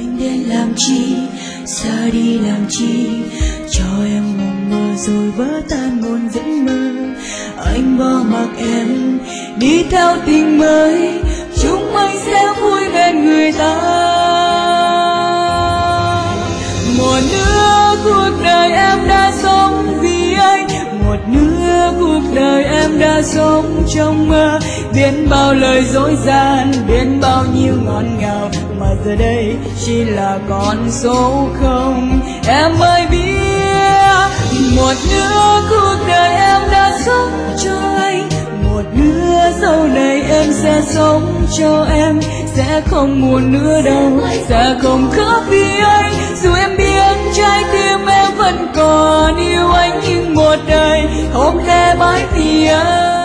Anh đến làm chi, xa đi làm chi, cho em mộng mơ rồi vỡ tan muôn giấc mơ. Anh bỏ mặc em đi theo tình mới, chúng anh sẽ vui bên người ta. Một nửa cuộc đời em đã sống vì anh, một nửa cuộc đời em đã sống trong mơ. Biết bao lời dối gian, biết bao nhiêu ngọt ngào, mà giờ đây chỉ là con số không. Em ơi biết, một nửa cuộc đời em đã sống cho anh, một nửa sau này em sẽ sống cho em. Sẽ không buồn nữa đâu, sẽ không khóc vì anh, dù em biết trái tim em vẫn còn yêu anh. Nhưng một đời không thể mãi vì anh.